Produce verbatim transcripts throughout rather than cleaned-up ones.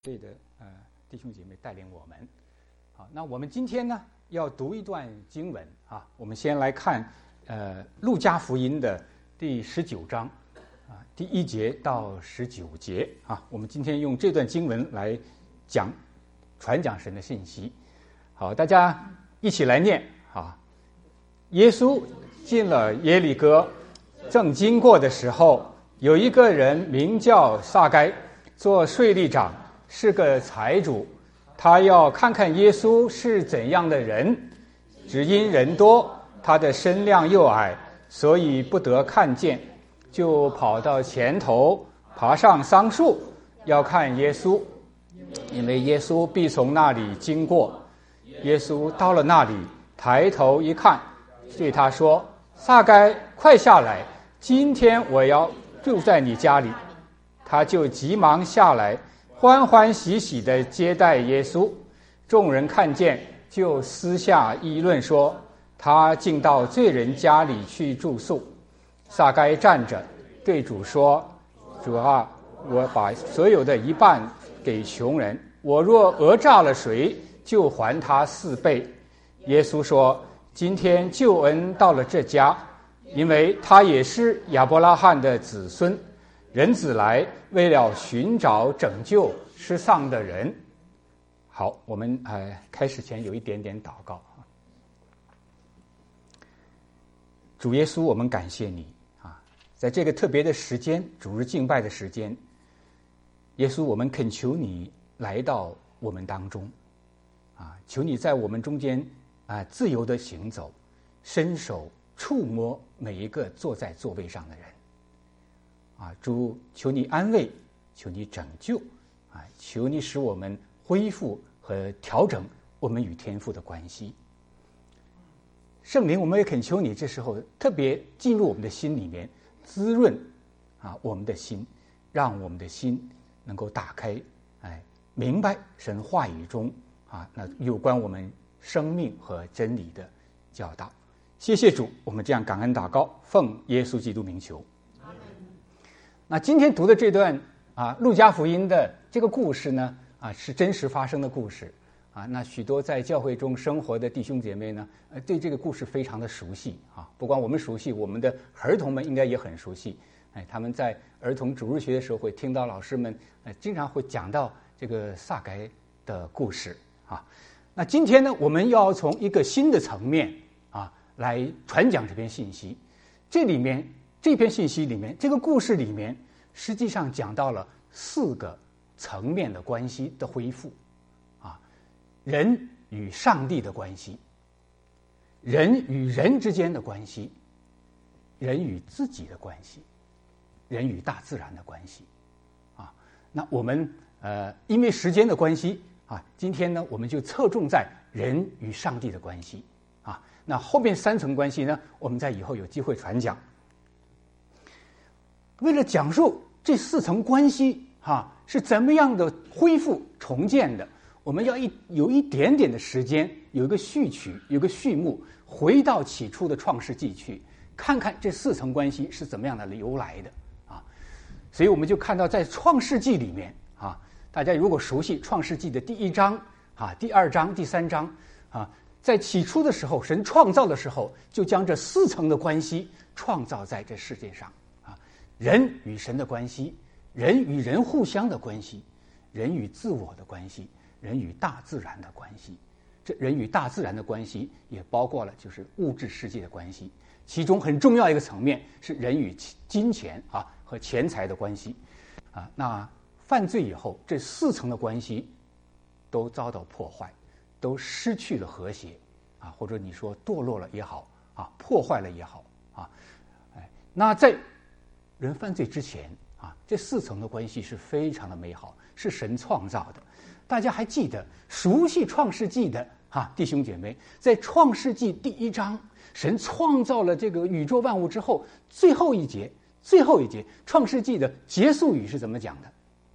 对的，呃，弟兄姐妹带领我们。好，那我们今天呢要读一段经文啊，我们先来看呃路加福音的第十九章啊，第一节到十九节啊，我们今天用这段经文来讲传讲神的信息。好，大家一起来念啊。耶稣进了耶利哥，正经过的时候，有一个人名叫撒该，做税吏长，是个财主。他要看看耶稣是怎样的人，只因人多，他的身量又矮，所以不得看见，就跑到前头，爬上桑树，要看耶稣，因为耶稣必从那里经过。耶稣到了那里，抬头一看，对他说：撒该，快下来，今天我要住在你家里。他就急忙下来，欢欢喜喜地接待耶稣。众人看见，就私下议论说，他竟到罪人家里去住宿。撒该站着对主说：主啊，我把所有的一半给穷人，我若讹诈了谁，就还他四倍。耶稣说：今天救恩到了这家，因为他也是亚伯拉罕的子孙。人子来，为了寻找拯救失丧的人。好，我们呃开始前有一点点祷告。主耶稣，我们感谢你啊，在这个特别的时间，主日敬拜的时间，耶稣，我们恳求你来到我们当中啊，求你在我们中间啊自由的行走，伸手触摸每一个坐在座位上的人。啊，主，求你安慰，求你拯救，啊，求你使我们恢复和调整我们与天父的关系。圣灵，我们也恳求你，这时候特别进入我们的心里面，滋润啊我们的心，让我们的心能够打开，哎，明白神话语中啊那有关我们生命和真理的教导。谢谢主，我们这样感恩祷告，奉耶稣基督名求。那今天读的这段啊，路加福音的这个故事呢，啊是真实发生的故事啊。那许多在教会中生活的弟兄姐妹呢，呃，对这个故事非常的熟悉啊。不光我们熟悉，我们的儿童们应该也很熟悉。哎，他们在儿童主日学的时候会听到老师们呃经常会讲到这个撒该的故事啊。那今天呢，我们要从一个新的层面啊来传讲这篇信息。这里面这篇信息里面，这个故事里面，实际上讲到了四个层面的关系的恢复，啊，人与上帝的关系，人与人之间的关系，人与自己的关系，人与大自然的关系，啊，那我们呃，因为时间的关系啊，今天呢，我们就侧重在人与上帝的关系，啊，那后面三层关系呢，我们在以后有机会传讲。为了讲述这四层关系啊是怎么样的恢复重建的，我们要一有一点点的时间，有一个序曲，有个序幕，回到起初的创世纪去，看看这四层关系是怎么样的由来的啊。所以我们就看到在创世纪里面啊，大家如果熟悉创世纪的第一章啊、第二章、第三章啊，在起初的时候，神创造的时候，就将这四层的关系创造在这世界上。人与神的关系，人与人互相的关系，人与自我的关系，人与大自然的关系。这人与大自然的关系也包括了就是物质世界的关系，其中很重要一个层面是人与金钱啊和钱财的关系啊。那犯罪以后，这四层的关系都遭到破坏，都失去了和谐啊，或者你说堕落了也好啊，破坏了也好啊。哎，那在人犯罪之前啊，这四层的关系是非常的美好，是神创造的。大家还记得熟悉创世纪的啊弟兄姐妹，在创世纪第一章，神创造了这个宇宙万物之后，最后一节，最后一节创世纪的结束语是怎么讲的？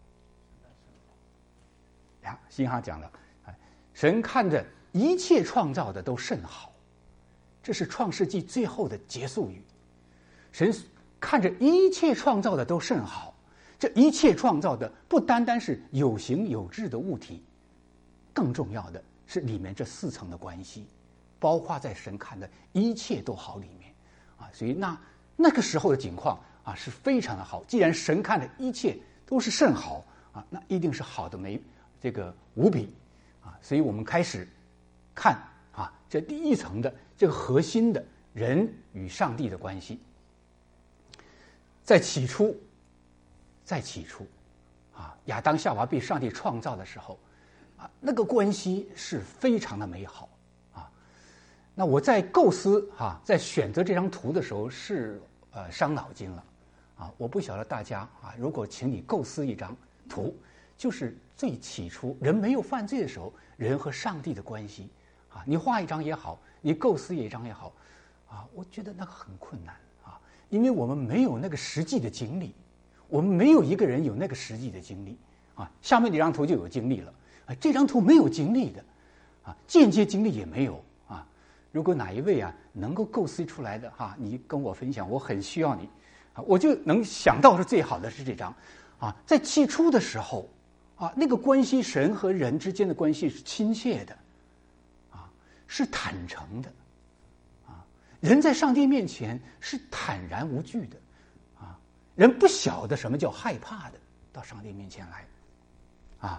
呀，新哈讲了，神看着一切创造的都甚好，这是创世纪最后的结束语。神看着一切创造的都甚好， 这一切创造的不单单是有形有质的物体，更重要的是里面这四层的关系，包括在神看的一切都好里面啊。所以那那个时候的景况啊是非常的好。既然神看的一切都是甚好啊，那一定是好的没这个无比啊。所以我们开始看啊这第一层的这个核心的人与上帝的关系。在起初，在起初啊，亚当夏娃被上帝创造的时候啊，那个关系是非常的美好啊。那我在构思啊，在选择这张图的时候是呃伤脑筋了啊。我不晓得大家啊，如果请你构思一张图，就是最起初人没有犯罪的时候，人和上帝的关系啊，你画一张也好，你构思一张也好啊，我觉得那个很困难啊，因为我们没有那个实际的经历，我们没有一个人有那个实际的经历啊。下面这张图就有经历了啊，这张图没有经历的啊，间接经历也没有啊。如果哪一位啊能够构思出来的哈、啊，你跟我分享，我很需要你啊，我就能想到是最好的是这张啊。在起初的时候啊，那个关系，神和人之间的关系是亲切的啊，是坦诚的啊，人在上帝面前是坦然无惧的啊，人不晓得什么叫害怕的到上帝面前来啊。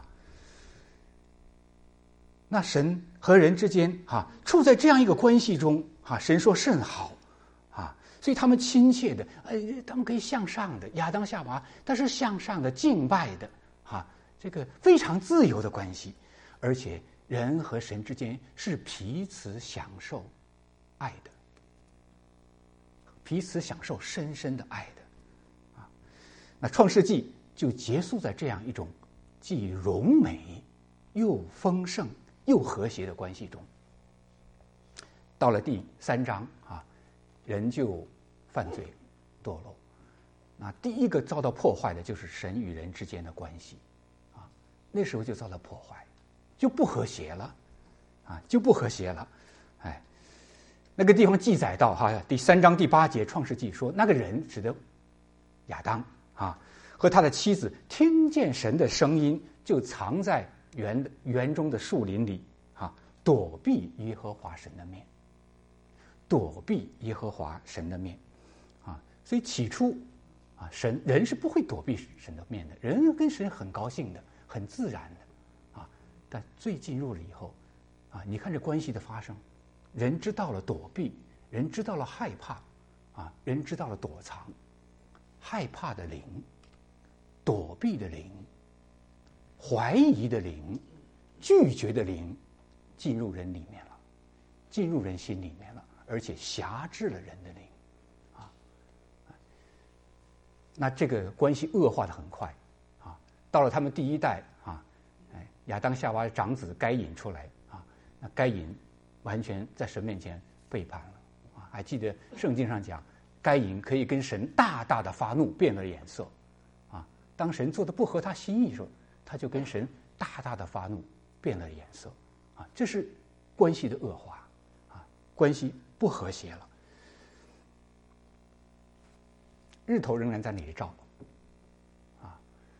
那神和人之间啊，处在这样一个关系中啊，神说甚好啊，所以他们亲切的，呃，他们可以向上的，亚当夏娃，但是向上的敬拜的啊，这个非常自由的关系，而且人和神之间是彼此享受爱的，彼此享受深深的爱的啊。那创世纪就结束在这样一种既荣美又丰盛又和谐的关系中。到了第三章啊，人就犯罪堕落。那第一个遭到破坏的就是神与人之间的关系啊，那时候就遭到破坏，就不和谐了啊，就不和谐了。哎，那个地方记载到哈，第三章第八节创世纪说，那个人指的亚当啊，和他的妻子听见神的声音，就藏在园园中的树林里啊，躲避耶和华神的面，躲避耶和华神的面啊。所以起初啊，神人是不会躲避神的面的，人跟神很高兴的，很自然的啊。但罪进入了以后啊，你看这关系的发生，人知道了躲避，人知道了害怕啊，人知道了躲藏，害怕的灵，躲避的灵，怀疑的灵，拒绝的灵进入人里面了，进入人心里面了，而且辖制了人的灵啊。那这个关系恶化的很快啊，到了他们第一代啊，哎，亚当夏娃长子该隐出来啊，那该隐完全在神面前背叛了啊。还记得圣经上讲，该隐可以跟神大大的发怒，变了脸色啊。当神做的不合他心意的时候，他就跟神大大的发怒，变了颜色啊。这是关系的恶化啊，关系不和谐了。日头仍然在那里照啊，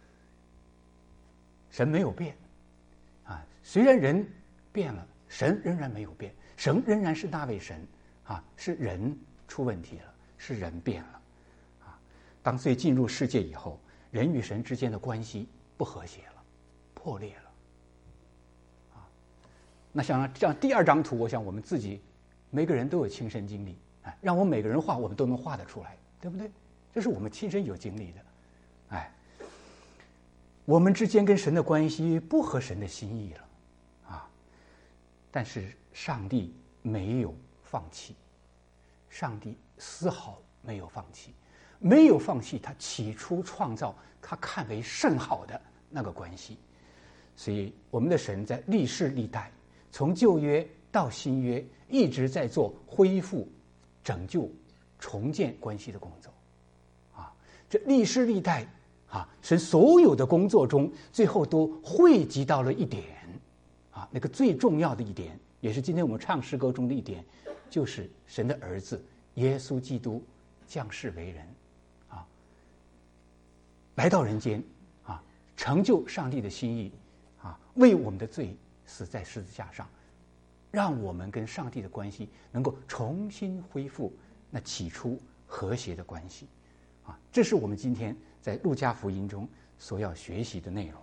神没有变啊。虽然人变了，神仍然没有变，神仍然是那位神啊，是人出问题了，是人变了啊。当罪进入世界以后，人与神之间的关系不和谐了，破裂了啊。那像这样第二张图，我想我们自己每个人都有亲身经历啊，让我们每个人画，我们都能画得出来，对不对？这是我们亲身有经历的。哎，我们之间跟神的关系不合神的心意了啊，但是上帝没有放弃，上帝丝毫没有放弃，没有放弃他起初创造他看为甚好的那个关系。所以我们的神在历世历代，从旧约到新约，一直在做恢复、拯救、重建关系的工作啊。这历世历代啊，神所有的工作中，最后都汇集到了一点啊，那个最重要的一点，也是今天我们唱诗歌中的一点，就是神的儿子耶稣基督降世为人啊。 来到人间啊，成就上帝的心意啊，为我们的罪死在十字架上，让我们跟上帝的关系能够重新恢复那起初和谐的关系啊，这是我们今天在路加福音中所要学习的内容。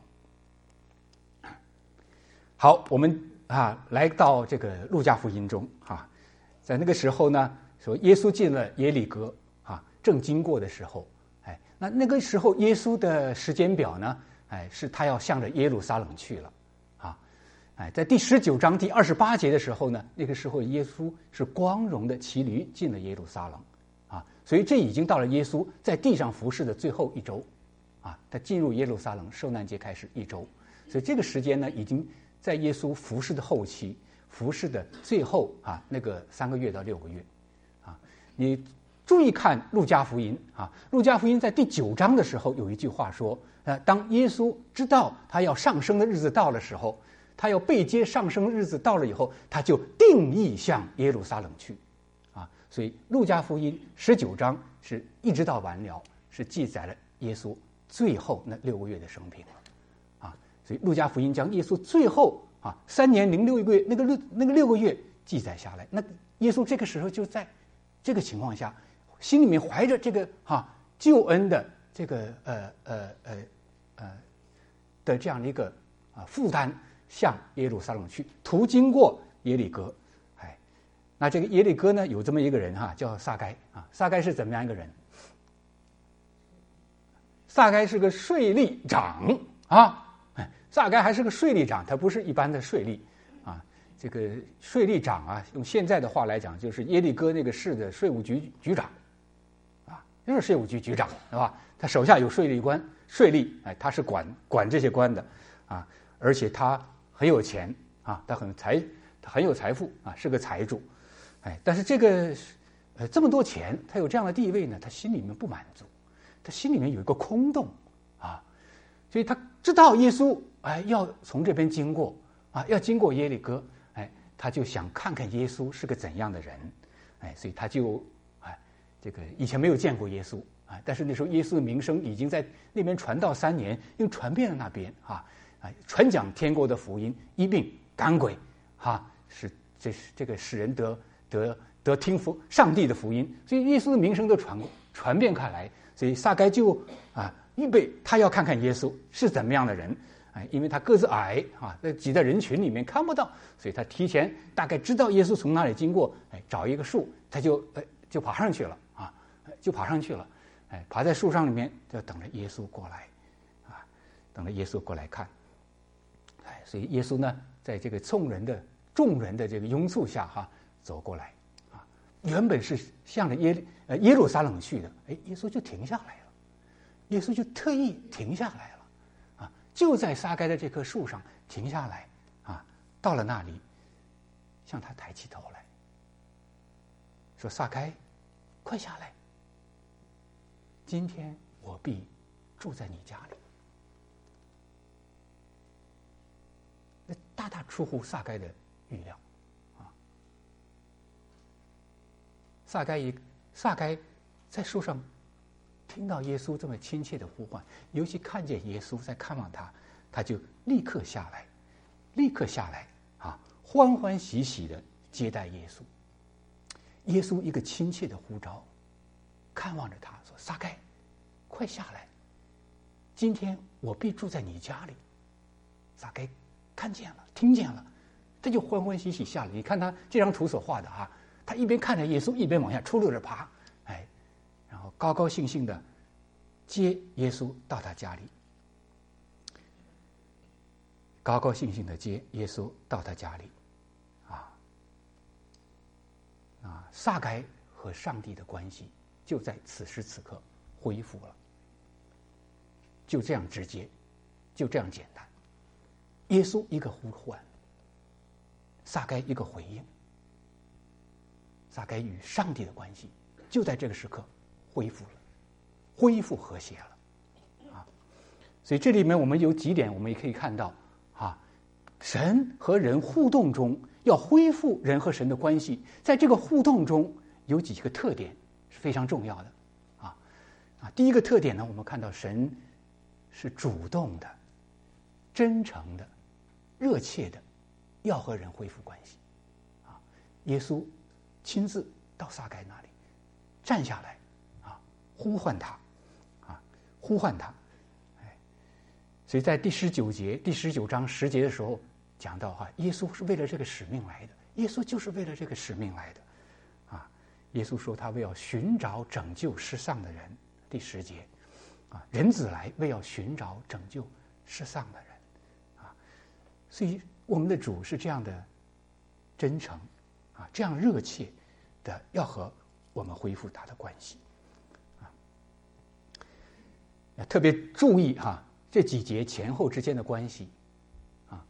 好，我们啊来到这个路加福音中啊，在那个时候呢，说耶稣进了耶利哥啊，正经过的时候，哎，那那个时候耶稣的时间表呢，哎，是他要向着耶路撒冷去了啊，哎，在第十九章第二十八节的时候呢，那个时候耶稣是光荣的骑驴进了耶路撒冷啊，所以这已经到了耶稣在地上服侍的最后一周啊，他进入耶路撒冷受难节开始一周，所以这个时间呢，已经在耶稣服侍的后期，服侍的最后啊，那个三个月到六个月，啊，你注意看路加福音啊，路加福音在第九章的时候有一句话说，呃，当耶稣知道他要上升的日子到的时候，他要被接上升的日子到了以后，他就定义向耶路撒冷去，啊，所以路加福音十九章是一直到完了，是记载了耶稣最后那六个月的生平了。所以路加福音将耶稣最后啊三年零六个月那个六那个六个月记载下来。那耶稣这个时候就在这个情况下，心里面怀着这个啊救恩的这个呃呃呃呃的这样的一个啊负担，向耶路撒冷去，途经过耶利哥。哎，那这个耶利哥呢，有这么一个人哈、啊，叫撒该啊。撒该是怎么样一个人？撒该是个税吏长啊。撒该还是个税吏长，他不是一般的税吏啊。这个税吏长啊，用现在的话来讲，就是耶利哥那个市的税务局局长啊，就是税务局局长，是吧？他手下有税吏官、税吏，哎，他是管管这些官的啊。而且他很有钱啊，他很财，他很有财富啊，是个财主，哎。但是这个呃这么多钱，他有这样的地位呢，他心里面不满足，他心里面有一个空洞啊，所以他知道耶稣哎要从这边经过啊，要经过耶利哥，哎，他就想看看耶稣是个怎样的人，哎，所以他就哎这个以前没有见过耶稣啊，但是那时候耶稣的名声已经在那边传道三年，又传遍了那边啊，啊，传讲天国的福音，医病赶鬼，哈，使这是这个使人得得得听福上帝的福音，所以耶稣的名声都传传遍开来，所以撒该就啊预备他要看看耶稣是怎么样的人。哎，因为他个子矮啊，在挤在人群里面看不到，所以他提前大概知道耶稣从哪里经过，哎，找一个树，他就哎就爬上去了啊，就爬上去了，哎，爬在树上里面就等着耶稣过来，啊，等着耶稣过来看，哎，所以耶稣呢，在这个众人的众人的这个拥簇下哈、啊、走过来，啊，原本是向着耶呃耶路撒冷去的，哎，耶稣就停下来了，耶稣就特意停下来了。就在撒该的这棵树上停下来，啊，到了那里，向他抬起头来，说：“撒该，快下来！今天我必住在你家里。”那大大出乎撒该的预料，啊！撒该一撒该在树上。听到耶稣这么亲切的呼唤，尤其看见耶稣在看望他，他就立刻下来，立刻下来啊，欢欢喜喜的接待耶稣。耶稣一个亲切的呼召，看望着他说：“撒该，快下来！今天我必住在你家里。”撒该看见了，听见了，他就欢欢喜喜下来。你看他这张图所画的啊，他一边看着耶稣，一边往下出溜着爬，哎。然后高高兴兴的接耶稣到他家里，高高兴兴的接耶稣到他家里，啊啊，撒该和上帝的关系就在此时此刻恢复了，就这样直接，就这样简单。耶稣一个呼唤，撒该一个回应，撒该与上帝的关系就在这个时刻恢复了，恢复和谐了，啊！所以这里面我们有几点，我们也可以看到，啊，神和人互动中要恢复人和神的关系，在这个互动中有几个特点是非常重要的，啊啊！第一个特点呢，我们看到神是主动的、真诚的、热切的，要和人恢复关系。啊，耶稣亲自到撒该那里站下来，啊，呼唤他，啊，呼唤他。哎，所以在第十九节、第十九章十节的时候讲到哈，耶稣是为了这个使命来的，耶稣就是为了这个使命来的。啊，耶稣说他为要寻找拯救失丧的人。第十节。啊，人子来为要寻找拯救失丧的人，啊，所以我们的主是这样的真诚，啊，这样热切的要和我们恢复他的关系，啊，特别注意哈、啊、这几节前后之间的关系，啊，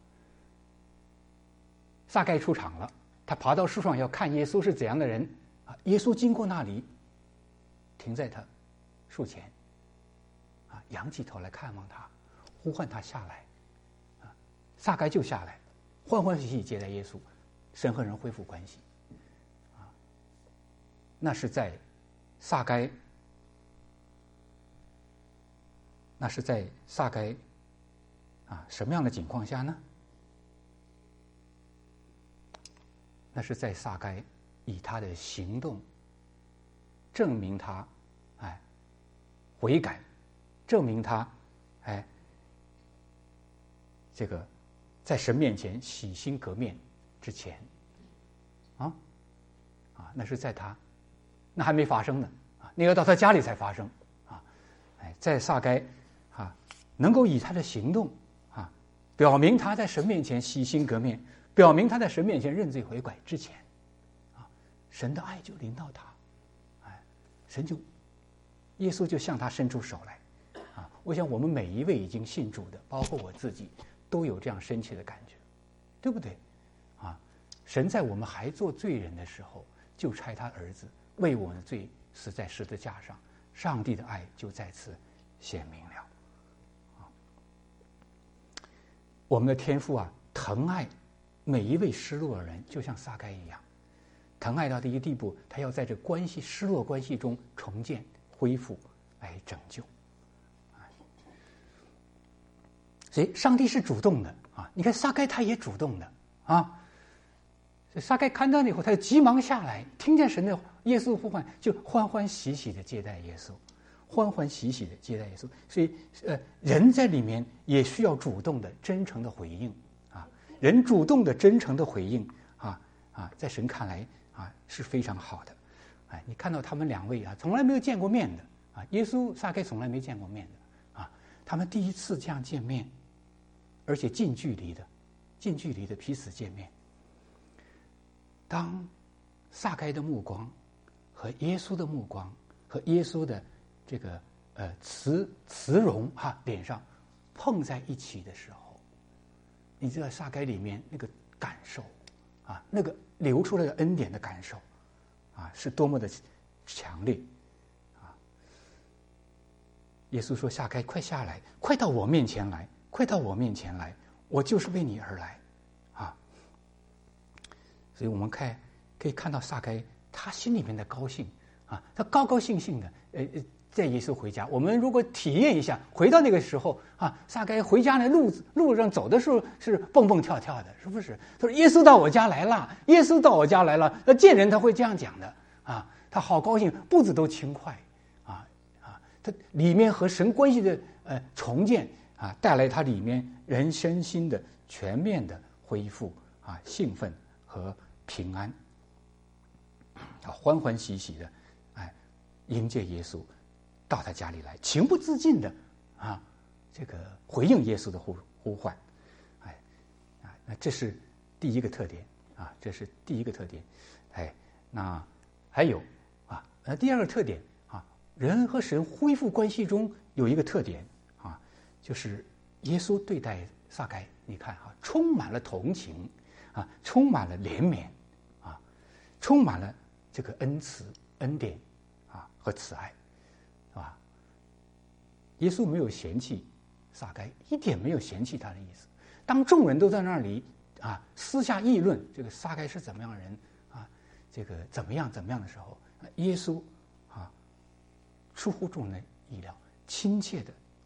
撒该出场了，他爬到树上要看耶稣是怎样的人，啊，耶稣经过那里，停在他树前。仰起头来看望他，呼唤他下来，啊，撒该就下来，欢欢喜喜接待耶稣，神和人恢复关系，啊，那是在撒该，那是在撒该，啊，什么样的情况下呢？那是在撒该以他的行动证明他，哎，悔改。证明他，哎，这个在神面前洗心革面之前，啊，啊，那是在他那还没发生呢，啊，那要到他家里才发生，啊，哎，在撒该啊，能够以他的行动啊，表明他在神面前洗心革面，表明他在神面前认罪悔改之前，啊，神的爱就临到他，哎，神就耶稣就向他伸出手来。啊，我想我们每一位已经信主的，包括我自己，都有这样深切的感觉，对不对？啊，神在我们还做罪人的时候，就差他儿子为我们的罪死在十字架上，上帝的爱就再次显明了。啊，我们的天父啊，疼爱每一位失落的人，就像撒该一样，疼爱到的一个地步，他要在这关系失落关系中重建、恢复，来拯救。所以，上帝是主动的啊！你看撒该他也主动的啊。所以撒该看到了以后，他就急忙下来，听见神的耶稣呼唤，就欢欢喜喜的接待耶稣，欢欢喜喜的接待耶稣。所以，呃，人在里面也需要主动的、真诚的回应啊。人主动的、真诚的回应啊啊，在神看来啊是非常好的。哎，你看到他们两位啊，从来没有见过面的啊，耶稣撒该从来没见过面的啊，他们第一次这样见面。而且近距离的、近距离的彼此见面。当撒该的目光和耶稣的目光和耶稣的这个呃慈慈容哈脸上碰在一起的时候，你知道撒该里面那个感受啊，那个流出来的恩典的感受啊，是多么的强烈啊！耶稣说：“撒该，快下来，快到我面前来。”快到我面前来，我就是为你而来，啊！所以我们看可以看到撒该他心里面的高兴啊，他高高兴兴的，呃呃，在耶稣回家。我们如果体验一下，回到那个时候啊，撒该回家的路路上走的时候是蹦蹦跳跳的，是不是？他说：“耶稣到我家来了，耶稣到我家来了。”那见人他会这样讲的啊，他好高兴，步子都轻快，啊啊，他里面和神关系的呃重建。啊，带来他里面人身心的全面的恢复啊，兴奋和平安，啊，欢欢喜喜的，哎，迎接耶稣到他家里来，情不自禁的啊，这个回应耶稣的呼呼唤，哎，啊，那这是第一个特点啊，这是第一个特点，哎，那还有啊，那第二个特点啊，人和神恢复关系中有一个特点。就是耶稣对待撒该，你看哈、啊，充满了同情啊，充满了怜悯啊，充满了这个恩慈、恩典啊和慈爱，是吧？耶稣没有嫌弃撒该，一点没有嫌弃他的意思。当众人都在那里啊私下议论这个撒该是怎么样的人啊，这个怎么样怎么样的时候，耶稣啊出乎众人意料，亲切的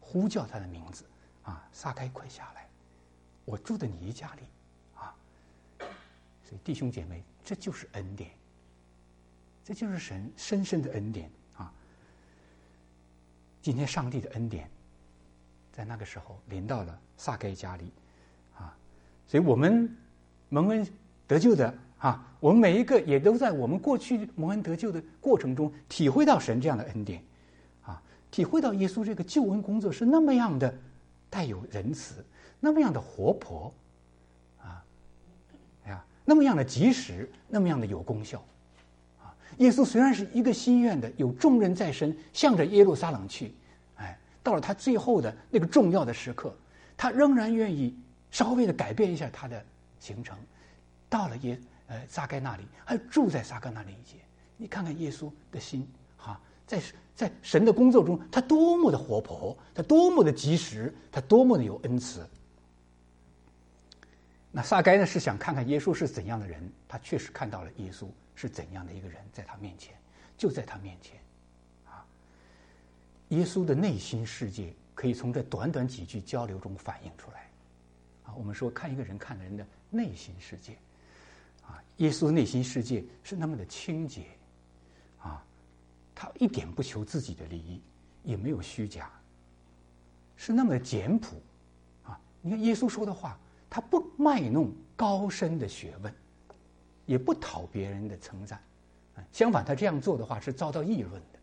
呼叫他的名字啊，撒该快下来，我住在你家里啊。所以弟兄姐妹，这就是恩典，这就是神深深的恩典啊。今天上帝的恩典在那个时候临到了撒该家里啊，所以我们蒙恩得救的啊，我们每一个也都在我们过去蒙恩得救的过程中体会到神这样的恩典啊，体会到耶稣这个救恩工作是那么样的带有仁慈，那么样的活泼啊，呀，那么样的及时，那么样的有功效啊。耶稣虽然是一个心愿的，有重任在身，向着耶路撒冷去，哎，到了他最后的那个重要的时刻，他仍然愿意稍微的改变一下他的行程，到了耶呃撒该那里，还住在撒该那里一节。你看看耶稣的心哈、啊，在在神的工作中，他多么的活泼，他多么的及时，他多么的有恩慈。那撒该呢是想看看耶稣是怎样的人，他确实看到了耶稣是怎样的一个人，在他面前，就在他面前啊。耶稣的内心世界可以从这短短几句交流中反映出来啊。我们说看一个人，看人的内心世界啊，耶稣的内心世界是那么的清洁啊，他一点不求自己的利益，也没有虚假，是那么的简朴啊。你看耶稣说的话，他不卖弄高深的学问，也不讨别人的称赞，相反，他这样做的话是遭到议论的。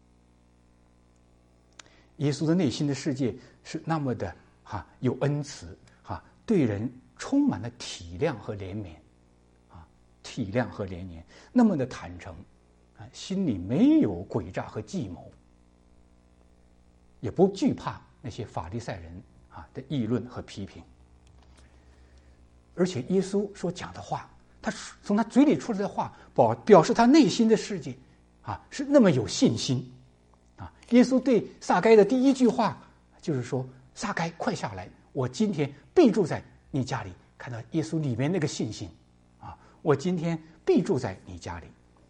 耶稣的内心的世界是那么的哈、啊、有恩慈哈、啊，对人充满了体谅和怜悯啊，体谅和怜悯，那么的坦诚啊，心里没有诡诈和计谋，也不惧怕那些法利赛人啊的议论和批评。而且耶稣所讲的话，他从他嘴里出来的话，表表示他内心的世界啊是那么有信心啊。耶稣对撒该的第一句话就是说：“撒该，快下来，我今天必住在你家里。”看到耶稣里面那个信心啊，我今天必住在你家里。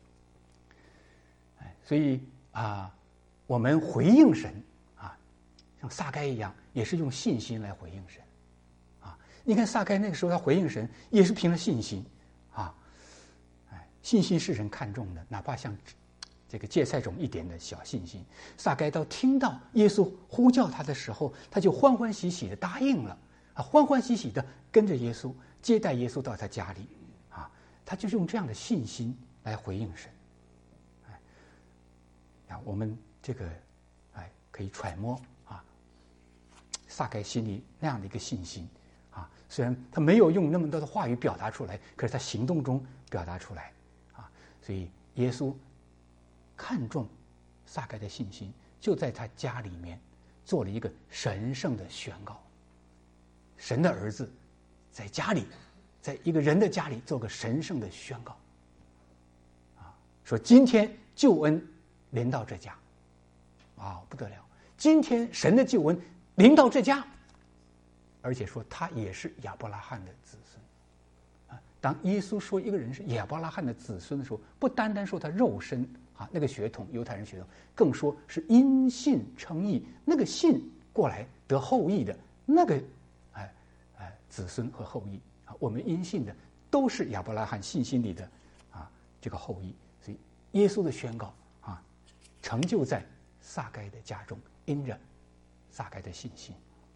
哎，所以啊，我们回应神啊，像撒该一样，也是用信心来回应神。你看撒该那个时候他回应神也是凭着信心啊，哎，信心是人看重的，哪怕像这个芥菜种一点的小信心。撒该到听到耶稣呼叫他的时候，他就欢欢喜喜的答应了啊，欢欢喜喜的跟着耶稣，接待耶稣到他家里啊，他就是用这样的信心来回应神。哎，啊，我们这个哎可以揣摩啊，撒该心里那样的一个信心。啊，虽然他没有用那么多的话语表达出来，可是他行动中表达出来啊，所以耶稣看重撒该的信心，就在他家里面做了一个神圣的宣告。神的儿子在家里，在一个人的家里做个神圣的宣告啊，说今天救恩临到这家啊，不得了，今天神的救恩临到这家。而且说他也是亚伯拉罕的子孙啊。当耶稣说一个人是亚伯拉罕的子孙的时候，不单单说他肉身啊那个血统犹太人血统，更说是因信称义，那个信过来得后裔的那个哎哎子孙和后裔啊。我们因信的都是亚伯拉罕信心里的啊这个后裔，所以耶稣的宣告啊，成就在撒该的家中，因着撒该的信心。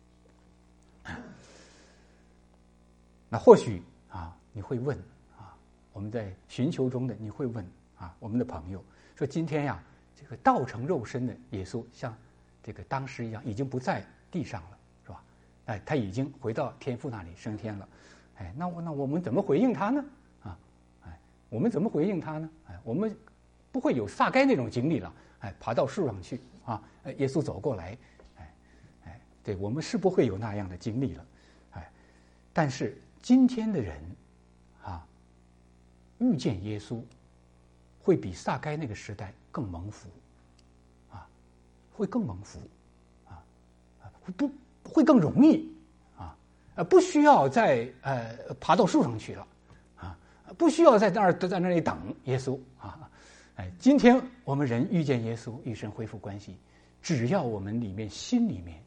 那或许啊，你会问啊，我们在寻求中的你会问啊，我们的朋友说，今天呀，这个道成肉身的耶稣，像这个当时一样，已经不在地上了，是吧？哎，他已经回到天父那里升天了。哎，那我那我们怎么回应他呢？啊，哎，我们怎么回应他呢？哎，我们不会有撒该那种经历了。哎，爬到树上去啊，耶稣走过来。对，我们是不会有那样的经历了，哎，但是今天的人啊，遇见耶稣，会比撒该那个时代更蒙福，啊，会更蒙福，啊，不会更容易，啊，呃，不需要再呃爬到树上去了，啊，不需要在那儿在那里等耶稣啊，哎，今天我们人遇见耶稣，与神恢复关系，只要我们里面心里面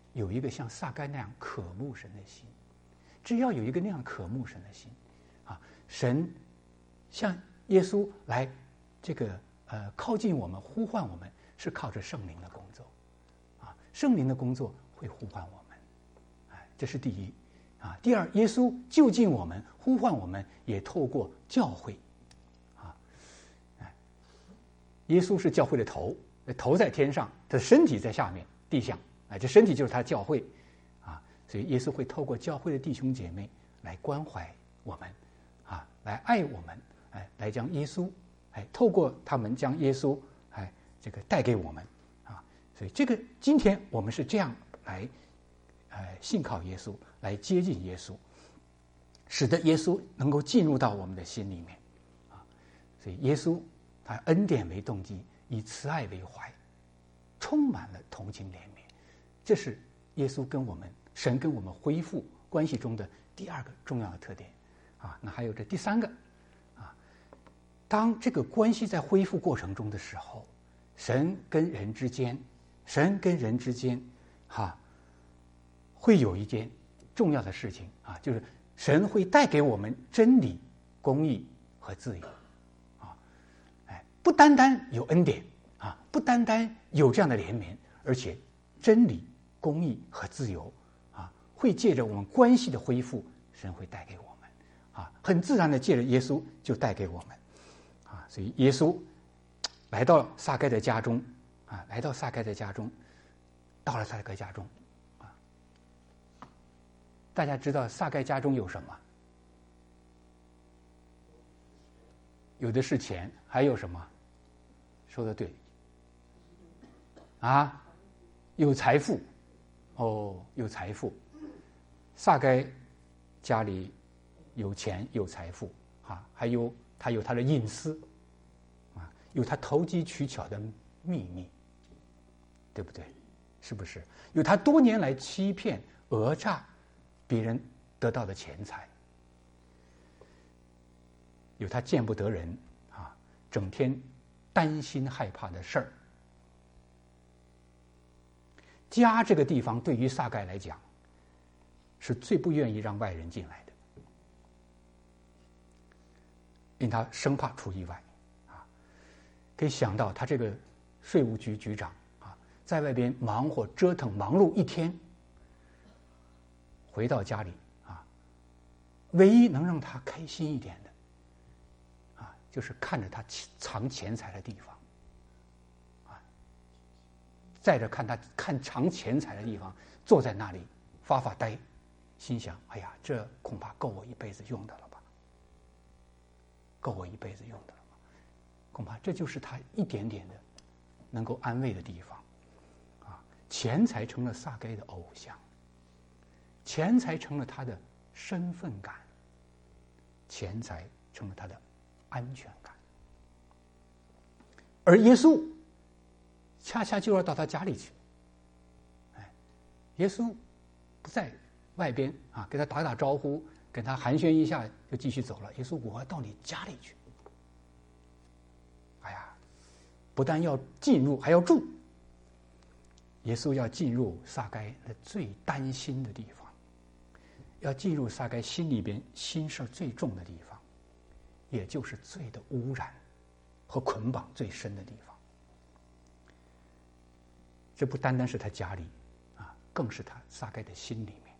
有一个像撒该那样渴慕神的心。只要有一个那样渴慕神的心，啊，神向耶稣来这个呃靠近我们、呼唤我们，是靠着圣灵的工作，啊，圣灵的工作会呼唤我们，哎，这是第一，啊，第二，耶稣就近我们、呼唤我们，也透过教会，啊，哎，耶稣是教会的头，头在天上，他的身体在下面地上，哎，这身体就是他的教会。所以耶稣会透过教会的弟兄姐妹来关怀我们，啊，来爱我们，哎，来将耶稣，哎，透过他们将耶稣，哎，这个带给我们，啊，所以这个今天我们是这样来，呃，信靠耶稣，来接近耶稣，使得耶稣能够进入到我们的心里面，啊，所以耶稣他恩典为动机，以慈爱为怀，充满了同情怜悯，这是耶稣跟我们。神跟我们恢复关系中的第二个重要的特点，啊，那还有这第三个，啊，当这个关系在恢复过程中的时候，神跟人之间，神跟人之间，哈、啊，会有一件重要的事情啊，就是神会带给我们真理、公义和自由，啊，哎，不单单有恩典啊，不单单有这样的怜悯，而且真理、公义和自由。会借着我们关系的恢复，神会带给我们，啊，很自然的借着耶稣就带给我们，啊，所以耶稣来到撒该的家中，啊，来到撒该的家中，到了撒该家中，啊，大家知道撒该家中有什么？有的是钱，还有什么？说的对，啊，有财富，哦，有财富。撒该家里有钱有财富啊，还有他有他的隐私啊，有他投机取巧的秘密，对不对？是不是？有他多年来欺骗讹诈别人得到的钱财，有他见不得人啊，整天担心害怕的事儿。家这个地方对于撒该来讲，是最不愿意让外人进来的，因为他生怕出意外啊。可以想到他这个税务局局长啊，在外边忙活折腾忙碌一天，回到家里啊，唯一能让他开心一点的啊，就是看着他藏钱财的地方啊，再着看他看藏钱财的地方，坐在那里发发呆。心想：哎呀，这恐怕够我一辈子用的了吧？够我一辈子用的了吧？恐怕这就是他一点点的能够安慰的地方，啊，钱财成了撒该的偶像，钱财成了他的身份感，钱财成了他的安全感，而耶稣恰恰就要到他家里去，哎，耶稣不在外边啊，给他打打招呼，跟他寒暄一下，就继续走了。耶稣，我要到你家里去。哎呀，不但要进入，还要住。耶稣要进入撒该那最担心的地方，要进入撒该心里边心事最重的地方，也就是罪的污染和捆绑最深的地方。这不单单是他家里啊，更是他撒该的心里面。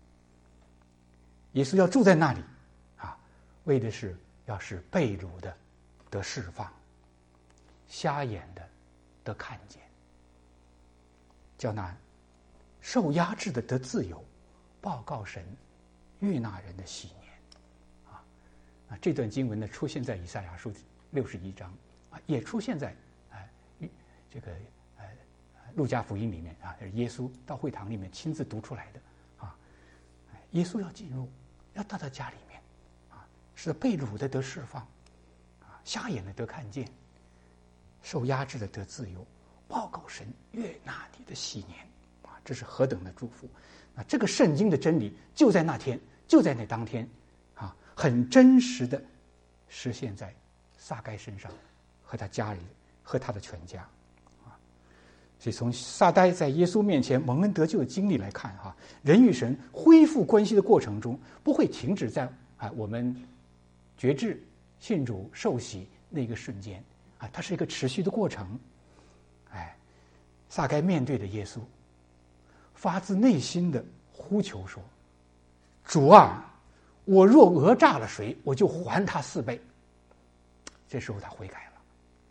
耶稣要住在那里，啊，为的是要使被掳的得释放，瞎眼的得看见，叫那受压制的得自由，报告神悦纳人的喜年。啊，啊，这段经文呢出现在以赛亚书六十一章，啊，也出现在哎、呃、这个呃路加福音里面啊，耶稣到会堂里面亲自读出来的。耶稣要进入，要到他家里面，啊，使被掳的得释放，啊，瞎眼的得看见，受压制的得自由，报告神悦纳你的喜年，啊，这是何等的祝福！啊，这个圣经的真理就在那天，就在那当天，啊，很真实的实现在撒该身上和他家里和他的全家，啊， 所以从撒该在耶稣面前蒙恩得救的经历来看，哈，人与神恢复关系的过程中，不会停止在啊我们决志、信主、受洗那个瞬间啊，它是一个持续的过程。哎，撒该面对的耶稣，发自内心的呼求说：“主啊，我若讹诈了谁，我就还他四倍。”这时候他悔改了，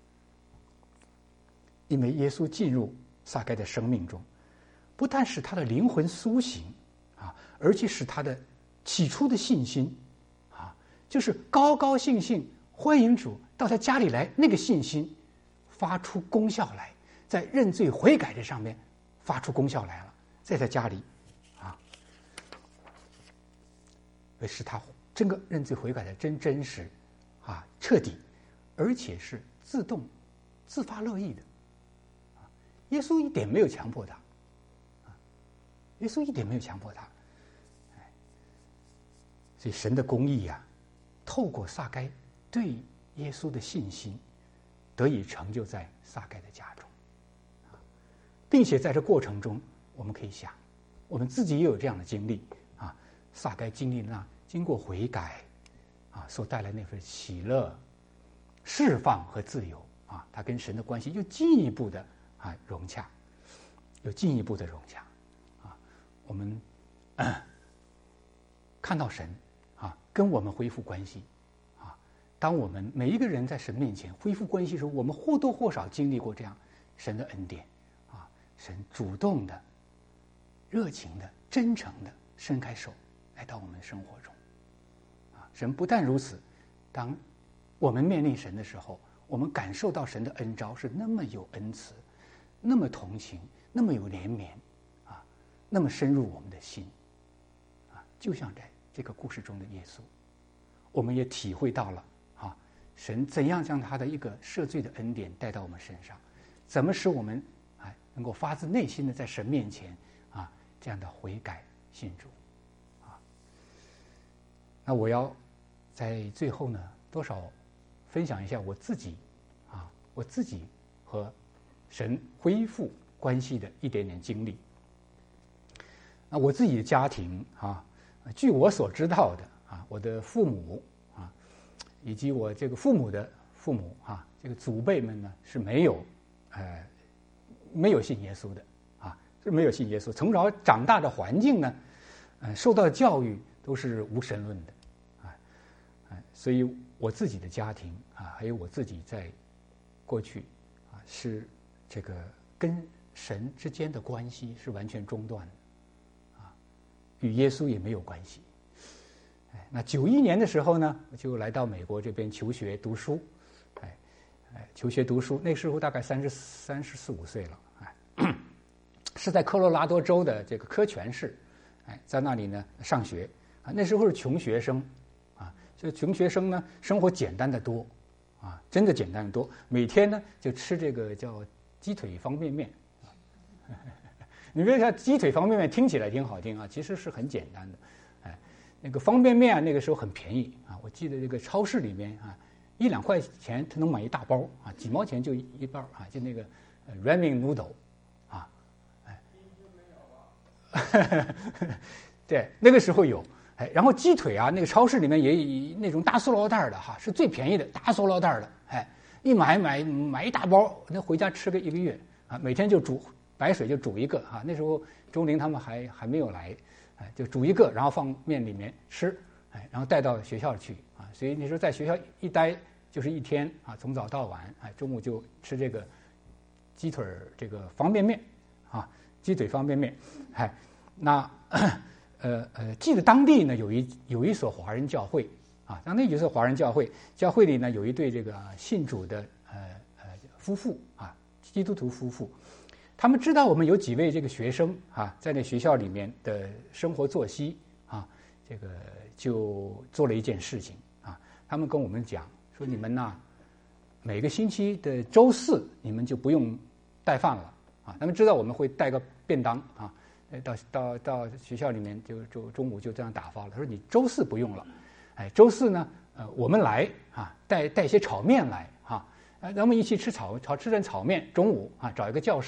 因为耶稣进入撒该的生命中，不但使他的灵魂苏醒啊，而且使他的起初的信心啊，就是高高兴兴欢迎主到他家里来那个信心，发出功效来，在认罪悔改这上面发出功效来了，在他家里啊，使他整个认罪悔改的真真实啊，彻底，而且是自动自发乐意的。耶稣一点没有强迫他，耶稣一点没有强迫他，所以神的公义啊，透过撒该对耶稣的信心，得以成就在撒该的家中，并且在这过程中，我们可以想，我们自己也有这样的经历啊。撒该经历那经过悔改啊所带来那份喜乐、释放和自由啊，他跟神的关系又进一步的啊融洽，又进一步的融洽啊。我们、呃、看到神啊跟我们恢复关系啊。当我们每一个人在神面前恢复关系的时候，我们或多或少经历过这样神的恩典啊，神主动的、热情的、真诚的伸开手来到我们生活中啊。神不但如此，当我们面临神的时候，我们感受到神的恩召是那么有恩慈，那么同情，那么有怜悯啊，那么深入我们的心啊，就像在这个故事中的耶稣，我们也体会到了啊，神怎样将他的一个赦罪的恩典带到我们身上，怎么使我们啊能够发自内心的在神面前啊这样的悔改信主啊。那我要在最后呢，多少分享一下我自己啊，我自己和神恢复关系的一点点经历。那我自己的家庭啊，据我所知道的啊，我的父母啊，以及我这个父母的父母啊，这个祖辈们呢是没有呃没有信耶稣的啊，是没有信耶稣。从小长大的环境呢，呃，受到的教育都是无神论的啊，啊，所以我自己的家庭啊，还有我自己在过去啊，是这个跟神之间的关系是完全中断的。与耶稣也没有关系。哎，那九一年的时候呢，我就来到美国这边求学读书，哎，哎，求学读书，那时候大概三十三十四五岁了，哎，是在科罗拉多州的这个科泉市，哎，在那里呢上学啊，那时候是穷学生，啊，这穷学生呢生活简单的多，啊，真的简单的多，每天呢就吃这个叫鸡腿方便面。你别看鸡腿方便面听起来挺好听啊，其实是很简单的。哎，那个方便面啊，那个时候很便宜啊。我记得这个超市里面啊，一两块钱它能买一大包啊，几毛钱就一包啊，就那个 ramen noodle 啊，哎，对，那个时候有。哎，然后鸡腿啊，那个超市里面也那种大塑料袋的哈，是最便宜的大塑料袋的。哎，一买买买一大包，那回家吃个一个月啊，每天就煮。白水就煮一个啊，那时候周玲他们还还没有来，哎，就煮一个，然后放面里面吃，哎，然后带到学校去啊。所以那时候在学校一待就是一天啊，从早到晚，哎，中午就吃这个鸡腿这个方便面啊，鸡腿方便面，哎，那呃呃，记得当地呢有一有一所华人教会啊，当地有一所华人教会，教会里呢有一对这个信主的呃呃夫妇啊，基督徒夫妇。他们知道我们有几位这个学生啊，在那学校里面的生活作息啊，这个就做了一件事情啊。他们跟我们讲说，你们呐，每个星期的周四你们就不用带饭了啊。他们知道我们会带个便当啊，到到到学校里面就就中午就这样打发了。他说你周四不用了，哎，周四呢，呃，我们来啊，带带一些炒面来啊，呃，咱们一起吃炒炒吃点炒面。中午啊，找一个教室。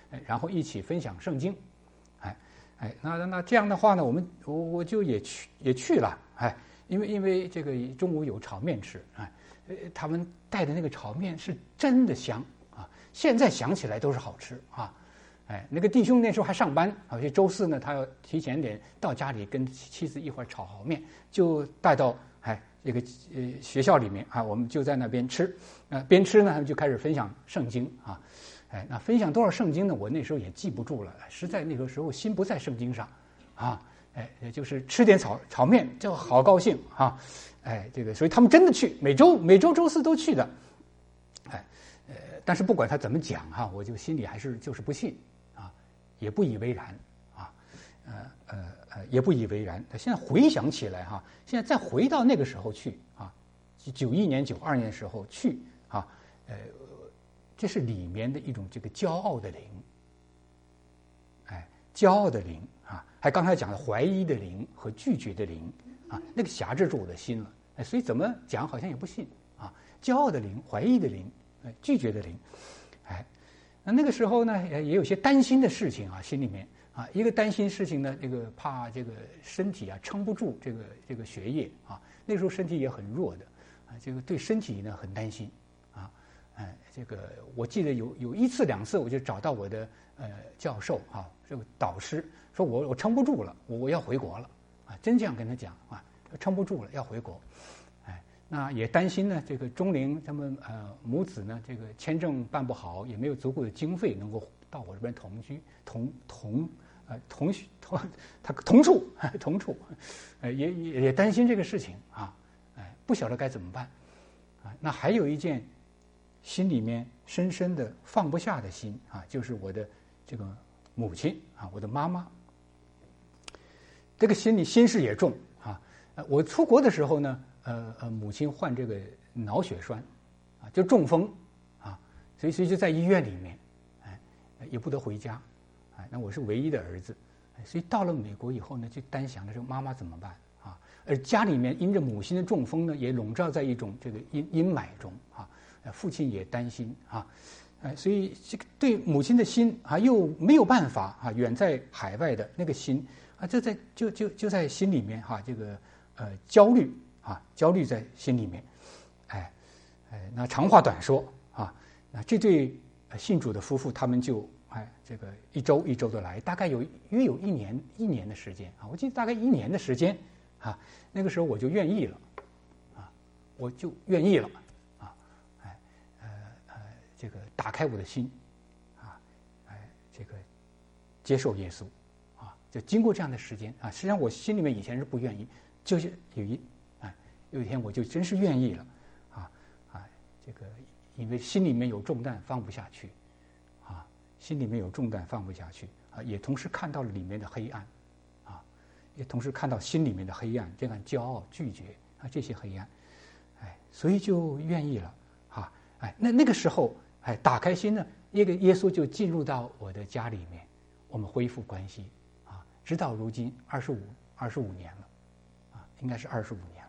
哎，然后一起分享圣经，哎哎，那那那这样的话呢，我们我我就也去也去了，哎，因为因为这个中午有炒面吃，哎，呃，他们带的那个炒面是真的香啊，现在想起来都是好吃啊。哎，那个弟兄那时候还上班，啊，所以周四呢，他要提前点到家里跟妻子一块儿炒好面，就带到哎这个呃学校里面啊，我们就在那边吃，呃边吃呢，他们就开始分享圣经啊，哎，那分享多少圣经呢？我那时候也记不住了，实在那个时候心不在圣经上，啊，哎，就是吃点炒炒面就好高兴啊，哎，这个所以他们真的去，每周每周周四都去的，哎，呃，但是不管他怎么讲哈、啊，我就心里还是就是不信。也不以为然，啊，呃呃呃，也不以为然。现在回想起来哈，现在再回到那个时候去啊，九一年、九二年的时候去啊，呃，这是里面的一种这个骄傲的灵，哎，骄傲的灵啊，还刚才讲的怀疑的灵和拒绝的灵啊，那个辖制住我的心了，哎，所以怎么讲好像也不信啊，骄傲的灵、怀疑的灵、哎，拒绝的灵，哎。那那个时候呢，也有些担心的事情啊，心里面啊，一个担心事情呢，这个怕这个身体啊撑不住这个这个学业啊，那时候身体也很弱的啊，这个对身体呢很担心啊，哎，这个我记得有有一次两次，我就找到我的呃教授啊，这个导师，说我我撑不住了，我我要回国了啊，真这样跟他讲啊，撑不住了要回国。那也担心呢，这个钟灵他们呃母子呢，这个签证办不好，也没有足够的经费能够到我这边同居同同呃同同他同处同处，呃也也也担心这个事情啊，哎不晓得该怎么办啊。那还有一件心里面深深的放不下的心啊，就是我的这个母亲啊，我的妈妈，这个心里心事也重啊。呃我出国的时候呢。呃呃，母亲患这个脑血栓，啊，就中风，啊，所以所以就在医院里面，哎，也不得回家，哎，那我是唯一的儿子，所以到了美国以后呢，就单想着说妈妈怎么办啊？而家里面因着母亲的中风呢，也笼罩在一种这个阴阴霾中啊，父亲也担心啊，哎，所以这个对母亲的心啊，又没有办法啊，远在海外的那个心啊，就在就就就在心里面哈、啊，这个呃焦虑。啊，焦虑在心里面，哎，哎，那长话短说啊，那这对信主的夫妇，他们就哎，这个一周一周的来，大概有约有一年一年的时间啊，我记得大概一年的时间啊，那个时候我就愿意了，啊，我就愿意了，啊，哎，呃呃，这个打开我的心，啊，哎，这个接受耶稣，啊，就经过这样的时间啊，实际上我心里面以前是不愿意，就是有一。有一天我就真是愿意了，啊啊，这个因为心里面有重担放不下去，啊，心里面有重担放不下去，啊，也同时看到了里面的黑暗，啊，也同时看到心里面的黑暗，这样骄傲、拒绝啊这些黑暗，哎，所以就愿意了，啊，哎，那那个时候，哎，打开心呢，一个耶稣就进入到我的家里面，我们恢复关系，啊，直到如今二十五二十五年了，啊，应该是二十五年。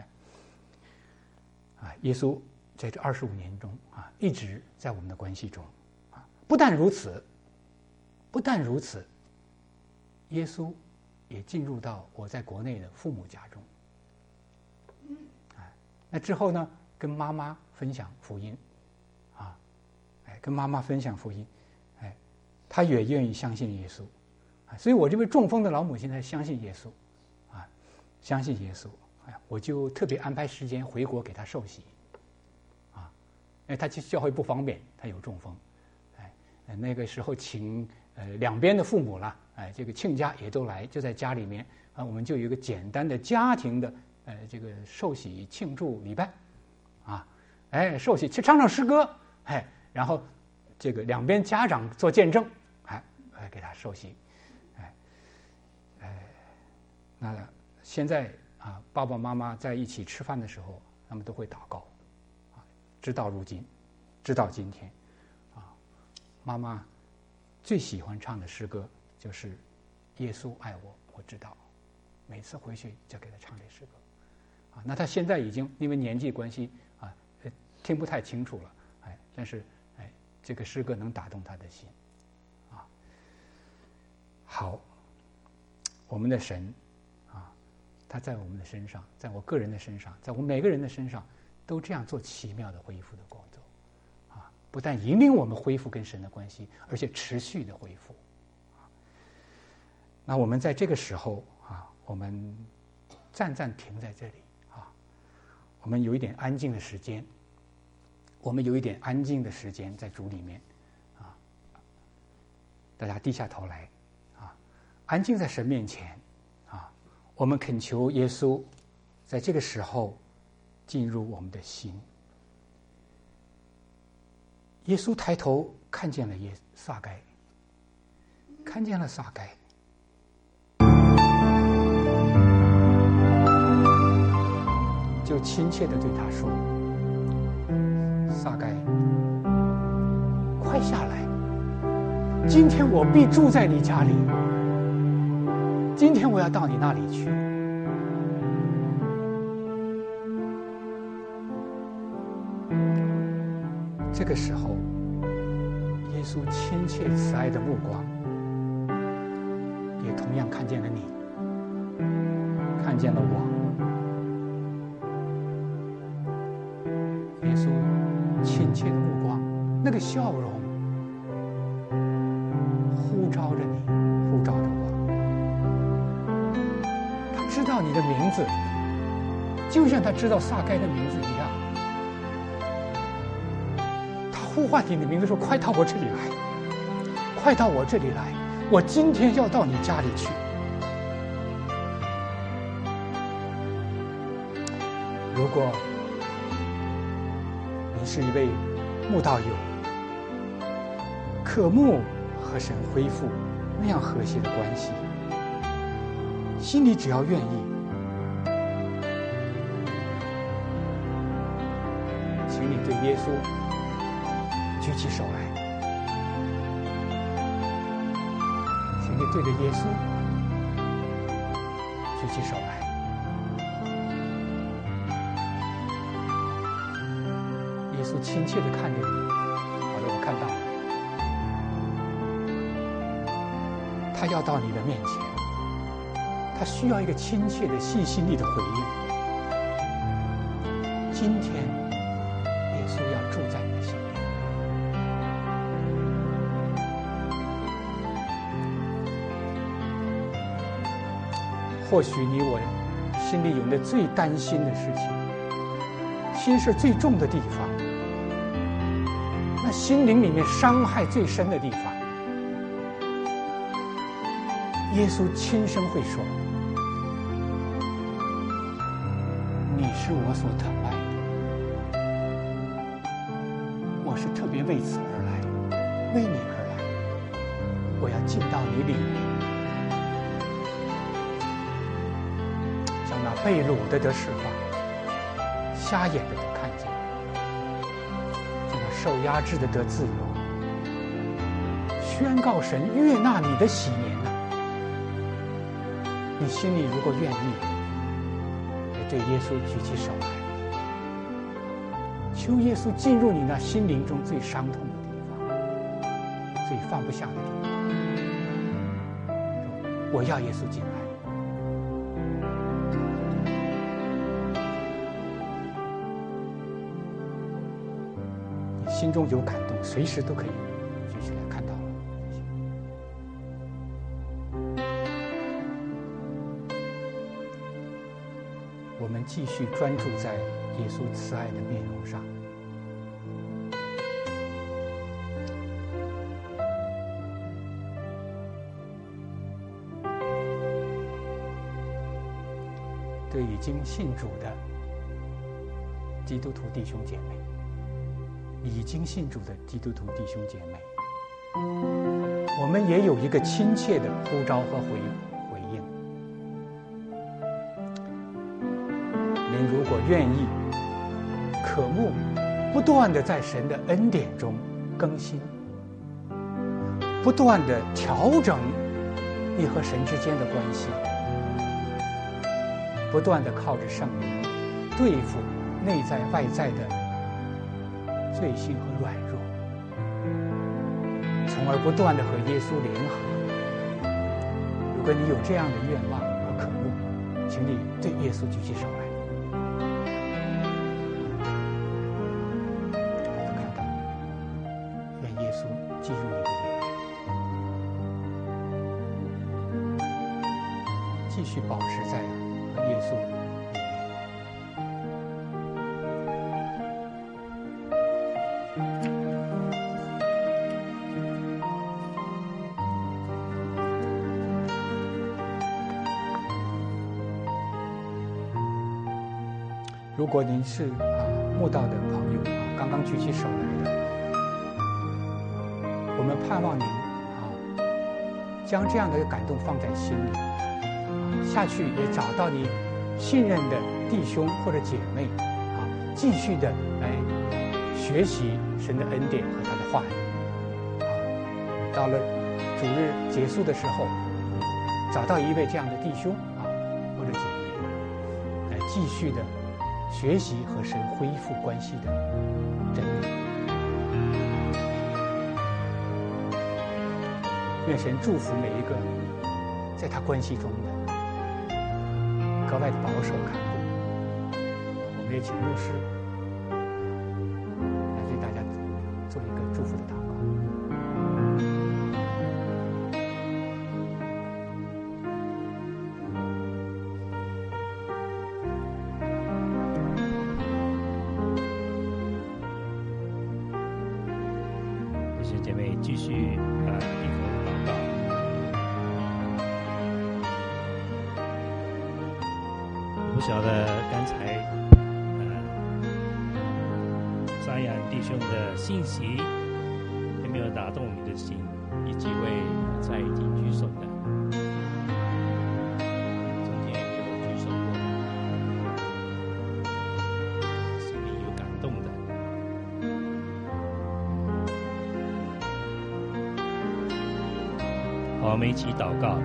啊，耶稣在这二十五年中啊，一直在我们的关系中啊。不但如此，不但如此，耶稣也进入到我在国内的父母家中。啊，那之后呢，跟妈妈分享福音，啊，哎，跟妈妈分享福音，哎，她也愿意相信耶稣，啊，所以我这位中风的老母亲她相信耶稣，啊，相信耶稣。哎，我就特别安排时间回国给他受洗，啊，因为他去教会不方便，他有中风，哎，那个时候请呃两边的父母了，哎，这个亲家也都来，就在家里面啊，我们就有一个简单的家庭的呃这个受洗庆祝礼拜，啊，哎，受洗去唱唱诗歌，哎，然后这个两边家长做见证，哎，哎给他受洗，哎，哎，那现在。啊，爸爸妈妈在一起吃饭的时候，他们都会祷告，啊，直到如今，直到今天，啊，妈妈最喜欢唱的诗歌就是《耶稣爱我，我知道》，每次回去就给他唱这诗歌，啊，那他现在已经因为年纪关系啊，听不太清楚了，哎，但是哎，这个诗歌能打动他的心，啊， 好，我们的神啊，他在我们的身上，在我个人的身上，在我们每个人的身上，都这样做奇妙的恢复的工作啊！不但引领我们恢复跟神的关系，而且持续的恢复。那我们在这个时候啊，我们暂暂停在这里啊，我们有一点安静的时间，我们有一点安静的时间在主里面啊，大家低下头来啊，安静在神面前啊，我们恳求耶稣在这个时候进入我们的心。耶稣抬头看见了耶撒该，看见了撒该。就亲切地对他说：“撒该，快下来！今天我必住在你家里。今天我要到你那里去。”这个时候，耶稣亲切慈爱的目光，也同样看见了你，看见了我。耶稣亲切的目光，那个笑容，呼召着你，呼召着我。他知道你的名字，就像他知道撒该的名字一样。他呼唤你的名字说：“快到我这里来，快到我这里来，我今天要到你家里去。”如果你是一位慕道友，渴慕和神恢复那样和谐的关系，心里只要愿意，请你对耶稣举起手来，请你对着耶稣举起手来。耶稣亲切地看着你，好的，我看到了，他要到你的面前，他需要一个亲切的、细心力的回应。今天，耶稣要住在你的心里。或许你我心里有那最担心的事情，心事最重的地方，那心灵里面伤害最深的地方，耶稣亲声会说：“你是我所疼爱的，我是特别为此而来，为你而来，我要进到你里面，将那被掳的得释放，瞎眼的得看见，将那受压制的得自由，宣告神悦纳你的喜年呢、啊。你心里如果愿意，也对耶稣举起手来，求耶稣进入你那心灵中最伤痛的地方，最放不下的地方。我要耶稣进来。你心中有感动，随时都可以举起来，看到了。我们继续专注在耶稣慈爱的面容上。对已经信主的基督徒弟兄姐妹，已经信主的基督徒弟兄姐妹，我们也有一个亲切的呼召和回回应。您如果愿意、渴慕，不断的在神的恩典中更新，不断的调整你和神之间的关系，不断的靠着圣灵对付内在外在的罪性和软弱，从而不断的和耶稣联合， 如果你有这样的愿望和渴慕，请你对耶稣举起手来。我看到，愿耶稣进入你的灵，继续保持在和耶稣里面。如果您是啊慕道的朋友啊，刚刚举起手来的，我们盼望您啊将这样的感动放在心里，啊下去也找到你信任的弟兄或者姐妹啊，继续的来学习神的恩典和他的话语啊。到了主日结束的时候，找到一位这样的弟兄啊或者姐妹，来继续的学习和神恢复关系的真理。愿神祝福每一个在他关系中的格外的保守看顾。我们也请牧师来对大家做一个祝福的祷告。 姐妹继续呃低头祷告。我不晓得刚才呃沙雅弟兄的信息有没有打动你的心？有几位在已经举手的，中间有没有举手过的？心里有感动的。好，我们一起祷告。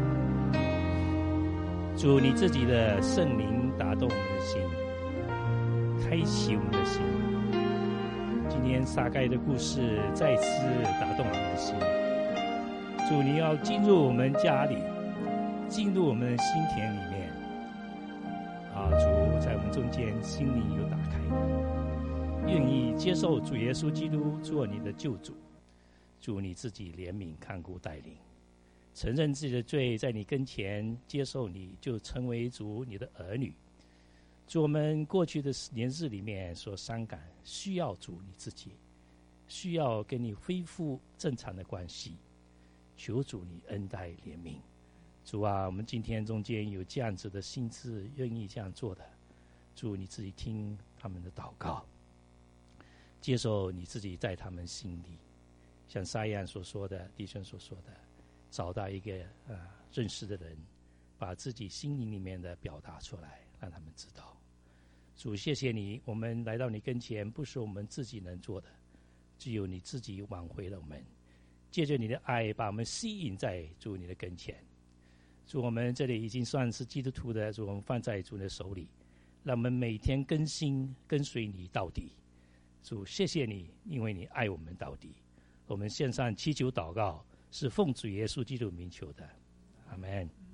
主，你自己的圣灵打动我们的心，开启我们的心。今天撒该的故事再次打动我们的心。主，你要进入我们家里，进入我们的心田里面。啊，主在我们中间，心灵有打开的，愿意接受主耶稣基督做你的救主。主，你自己怜悯看顾带领。承认自己的罪，在你跟前接受你，就成为主你的儿女。主，我们过去的年日里面所伤感，需要主你自己，需要跟你恢复正常的关系。求主你恩待怜悯。主啊，我们今天中间有这样子的心志，愿意这样做的，主你自己听他们的祷告，接受你自己在他们心里，像撒亚所说的，弟兄所说的，找到一个呃认识的人，把自己心灵里面的表达出来，让他们知道。主，谢谢你，我们来到你跟前，不是我们自己能做的，只有你自己挽回了我们，借着你的爱，把我们吸引在主你的跟前。主，我们这里已经算是基督徒的，主，我们放在主你的手里，让我们每天更新，跟随你到底。主，谢谢你，因为你爱我们到底。我们献上祈求祷告，是奉主耶稣基督名求的，阿们。